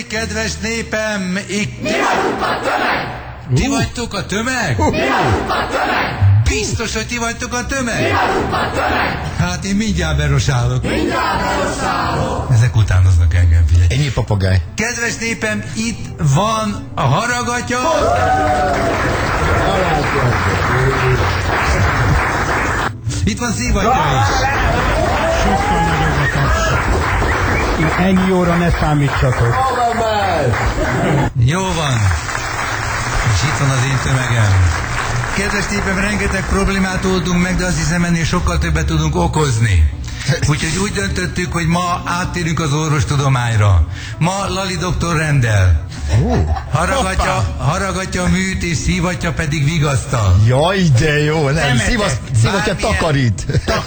kedves népem, itt... Mi vagyunk a tömeg! Ti vagytok a tömeg? Mi vagyunk a tömeg! Biztos, hogy ti vagytok a tömeg? Mi vagyunk a tömeg! Hát én mindjárt berosálok. Mindjárt berosszálok! Ezek utánoznak engem, figyelj. Ennyi papagáj. Kedves népem, itt van a haragatya. Itt van szívatja is. Sokkal nagyobb a taps. Ennyi óra ne számítsatok. Jó van. És itt van az én tömegem. Kedves népem, rengeteg problémát oldunk meg, de azt hiszem ennél sokkal többet tudunk okozni. Úgyhogy úgy döntöttük, hogy ma áttérünk az orvostudományra. Ma Lali doktor rendel. Haragatja a műt, és szívatja pedig vigasztal. Jaj, de jó, nem, szívatja takarít.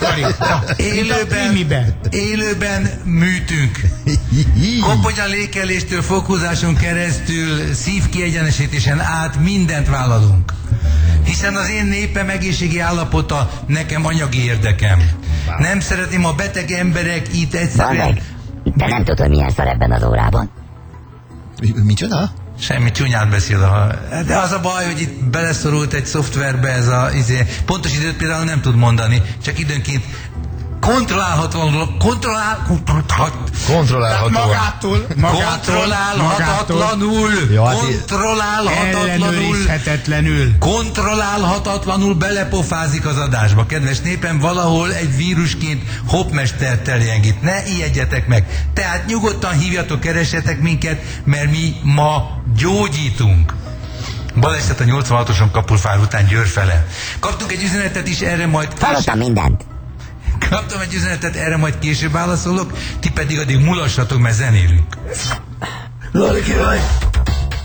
Élőben műtünk. Kopogyan lékeléstől foghúzáson keresztül, szívkiegyenesítésen át mindent vállalunk. Hiszen az én népem egészségi állapota nekem anyagi érdekem. Nem szeretném, a beteg emberek itt egyszerűen... Te nem tudod, milyen szar ebben az órában. Micsoda? Semmi, csúnyát beszél. De az a baj, hogy itt beleszorult egy szoftverbe ez a... pontos időt például nem tud mondani, csak időnként kontrollálhatatlanul... Kontrollálhatatlanul belepofázik az adásba. Kedves népem, valahol egy vírusként hopmester terjengít. Ne ijedjetek meg. Tehát nyugodtan hívjatok, keressetek minket, mert mi ma gyógyítunk. Baleset a 86-oson Kapufár után Győr fele. Kaptunk egy üzenetet is, erre majd... Hallottam mindent. Kaptam egy üzenetet, erre majd később válaszolok, ti pedig addig mulassatok, mert zenélünk. Lali király!